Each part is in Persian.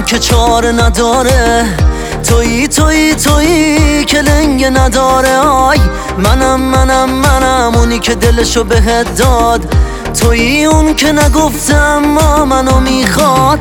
که چاره نداره، تویی تویی تویی که لنگ نداره. آی منم اونی که دلشو بهت داد، تویی اون که نگفته اما منو میخواد.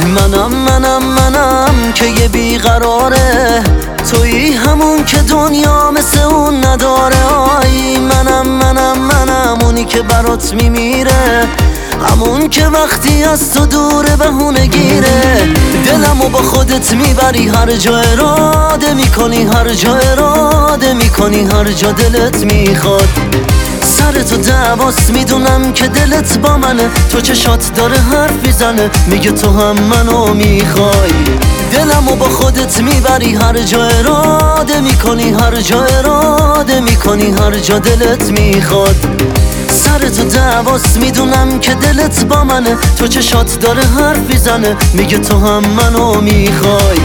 منم که یه بیقراره، تویی همون که دنیا مثل اون نداره. آی منم اونی که برات میمیره، همون که وقتی از تو دوره بهونه گیره. دلمو با خودت میبری هر جا اراده میکنی، هر جا اراده میکنی، هر جا دلت میخواد. سر تو دعواست میدونم که دلت با منه، تو چشات داره حرف میزنه میگه تو هم منو میخوای. دلمو با خودت میبری هر جا اراده میکنی، هر جا اراده میکنی، هر جا دلت میخواد. سر تو دعواست میدونم که دلت با منه، تو چشات داره حرف میزنه میگه تو هم منو میخوای.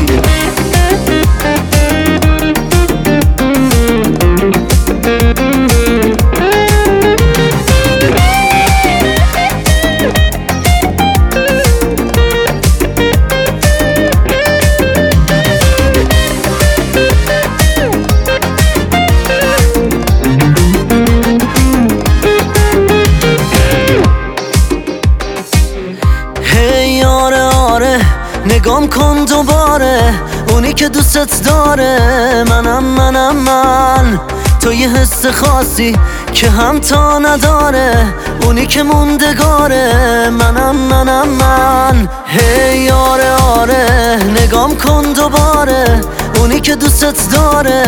نگام کن دوباره، اونی که دوستت داره. من تو یه حس خاصی که همتا نداره، اونی که موندگاره. من هی آره نگام کن دوباره، اونی که دوستت داره.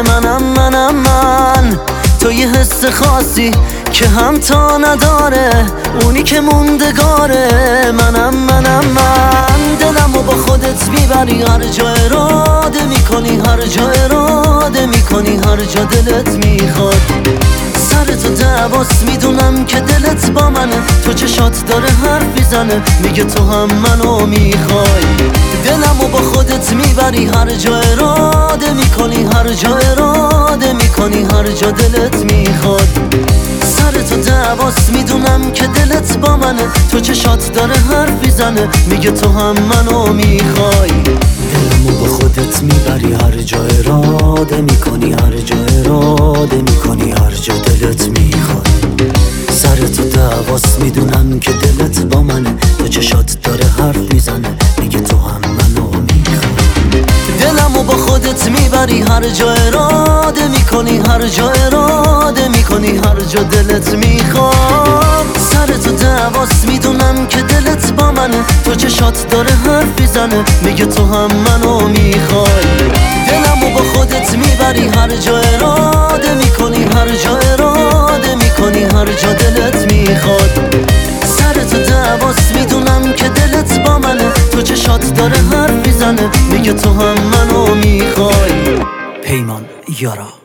من تو یه حس خاصی که همتا نداره، اونی که موندگاره. من دلمو با خودت میبری هر جا اراده میکنی، هر جا اراده میکنی، هر جا دلت میخواد. سر تو دعواست میدونم که دلت با منه، تو چشات داره حرف میزنه میگه تو هم منو میخوای. دلمو با خودت میبری هر جا اراده میکنی، هر جا اراده میکنی، هر جا دلت میخواد. سر تو دعواست میدونم که دلت با منه، تو چشات داره حرف میزنه میگه تو هم منو میخوای. دلمو با خودت میبری هر جا اراده میکنی، هر جا اراده میکنی، هر جا دلت میخواد. سر تو دعواست میدونم که دلت با منه، تو چشات داره حرف میزنه میگه تو هم منو میخوای. دلمو با خودت میبری هر جا اراده میکنی، هر جا اراده میکنی، هر جا دلت میخواد. سر تو دعواست میدونم که دلت با منه، تو چشات داره حرف میزنه میگه تو هم منو میخوای. دلمو با خودت میبری هر جا اراده میکنی، هر جا اراده میکنی، هر جا دلت میخواد. سر تو دعواست میدونم که دلت با منه، تو چشات داره حرف میزنه میگه تو هم منو میخوای. پیمان یارا.